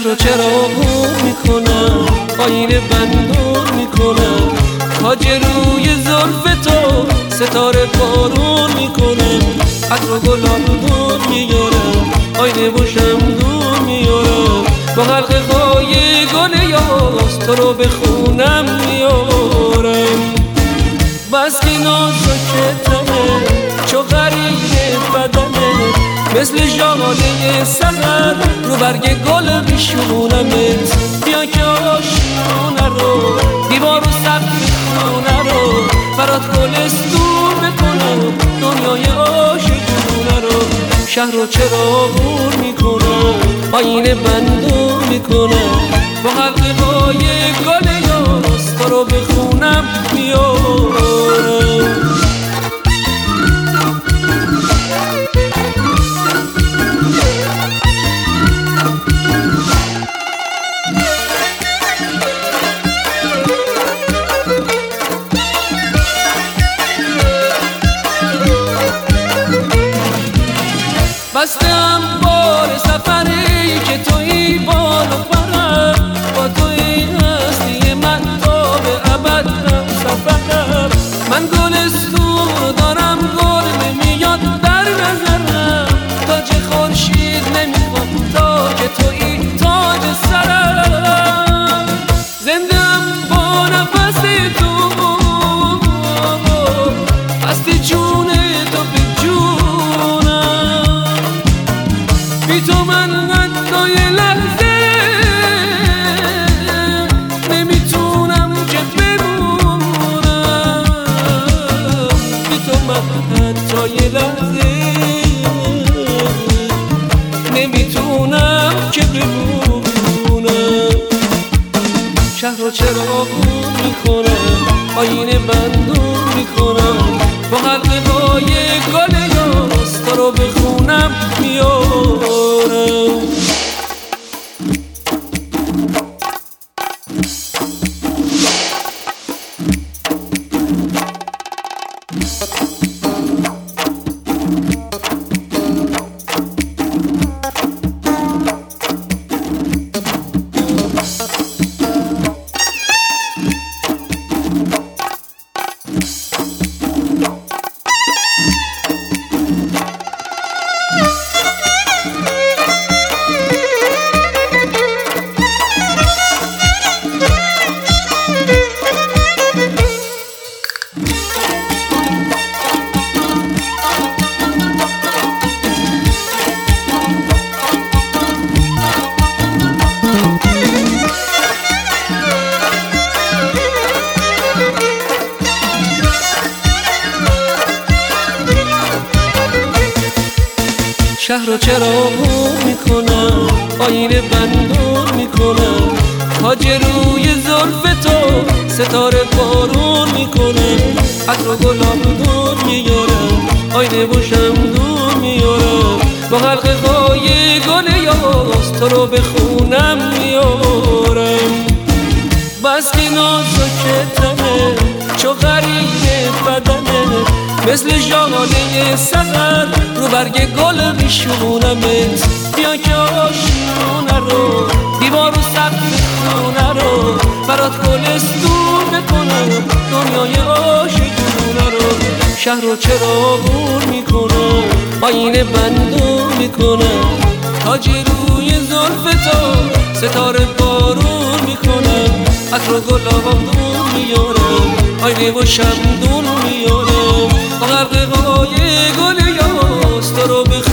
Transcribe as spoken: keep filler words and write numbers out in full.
شهر رو چراغون میکنم، آینه بندون میکنم، تاج روی زلف تو ستاره بارون میکنم، عطر و گلابون میارم، آینه و شمدون میارم، با حلقه های گل یاس تو رو به خونم میارم. بس که نازکتمه چو غریب بدنه، مثل ژاله سحر رو برگ گل میشونمت. بیا که آشیونه رو دیوار و سقف خونه رو برات گلستون بکنم، دنیای عاشقونه رو. شهر رو چراغون میکنم، آینه بندون میکنم، با حلقه های گل یاس تو رو به خونم میارم. بستم بار سفری که توی بال و پرم، با توی هستی من تا به ابد هم سفرم. من گلستون دارم گل نمیاد در نظرم، تاج خورشید نمیخوام تا که توی تاج سرم. زندم با نفس تو، هستی جون تو به جونم، بی تو من حتی یه لحظه نمیتونم که بمونم، بی تو من حتی یه لحظه نمیتونم که بمونم. شهر رو چراغون میکنم، آینه بندون میکنم، با حلقه های گل یاس تو رو به خونم میارم. شهر رو چراغون میکنم، آینه بندون میکنم، تاج روی زلف تو ستاره بارون میکنم، عطر و گلابون میارم، آینه و شمدون میارم، با حلقه های گل یاس تو رو به خونم میارم. بس که نازکتمه چو غریب بدنه، مثل ژاله سحر رو برگ گل میشونمت. بیا که آشیونه رو دیوار و سقف خونه رو برات گلستون بکنم، دنیای عاشقونه رو. شهر رو چراغون میکنم، آینه بندون میکنم، تاج روی زلف تو ستاره بارون میکنم، عطر و گلابون میارم، آینه و شمدون میارم، با غرقه های گل یاس تو رو به